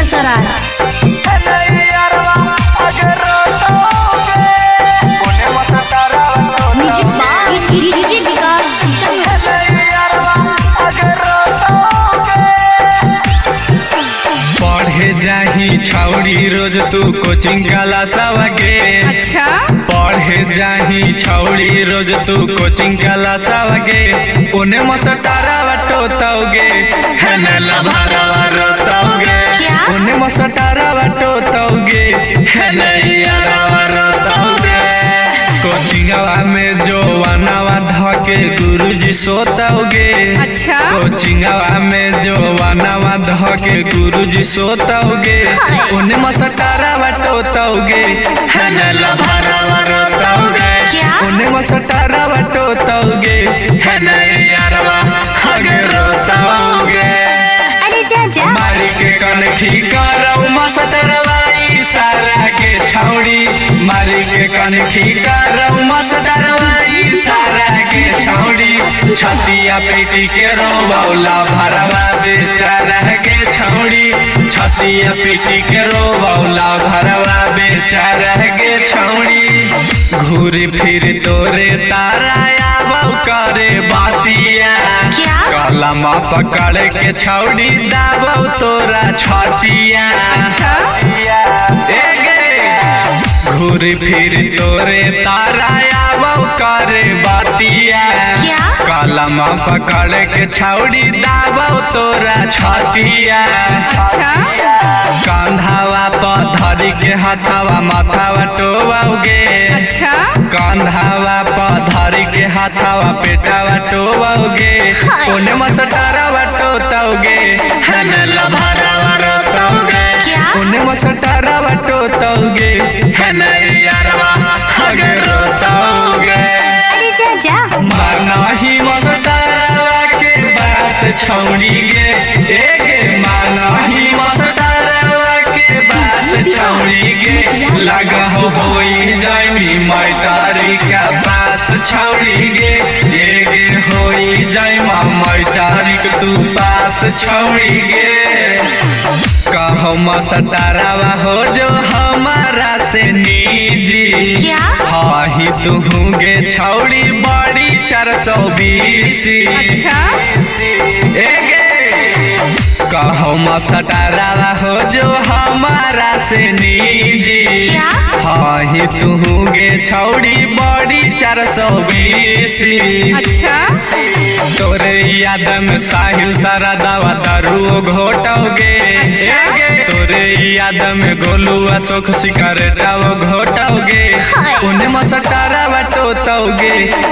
Begusarai. DJ विकास। पढ़े जाही छौड़ी रोज तू कोचिंग क्लासवा के। अच्छा। पढ़े जाही छौड़ी रोज तू कोचिंग क्लासवा के। ओने मसटारावा टोतौगे हेने लभारावा रोतौगे। ओने मसटारावा टोतौगे हेने यारावा रोतौगे। कोचिंगवा में जो वनावा धके गुरुजी सोतौगे। अच्छा। कोचिंगवा में जो वनावा धके गुरुजी सोतौगे। ओने मसटारावा टोतौगे हेने लभारावा रोतौगे। ओने मसटारावा टोतौगे हेने यारवा आगे रोतौगे। अरे जा मारी के कनखी करौ मसटरवा इशारा के छौड़ी। मारी के कनखी करौ मसटरवा इशारा के छौड़ी। छतिया पेटी के रोबौला भरवा बेचारा के छौड़ी। छतिया पेटी के रोबौला भरवा बेचारा के छौड़ी। घूरी फिर तोरे तारा आबौ करे बातिया। कलमा पकड़ के छौड़ी दाबौ तोरा छतिया। घूरी फिर तोरे तारा आबौ करे बातिया। कलमा पकड़ के छौड़ी दाबौ तोरा छतिया। कंधावा पर धरी के हाथावा माथावा टोबौगे। कंधावा पर धरी के हाथावा पेटावा टोबौगे। ओने मसटारावा टोतौगे हेने लभारावा रोतौगे। ओने मसटारावा टोतौगे हेने यारवा आगे रोतौगे। मारना ही मसटारावा के बात छौड़ी गे। एगे मारना ही मसटारावा के बात छौड़ी गे। लगा होई जाइमी मैटारी का पास छौड़ी गे। एगे होई जाइमा मैटारी तू पास छौड़ी गे। कहो मसटारावा हो जो हमारा से निजी। हाही तुहूँगे छौड़ी बड़ी 420। कहो मसटारावा हो जो हमारा से निजी। हाही तुहूँगे छौड़ी बड़ी 420। तोरे याद में साहिल सारा दावा दारू घोटोगे। तोरे याद में गोलुआ सोख सिकरेटाओ घोटोगे। उन्हें मसटारावा टोतौगे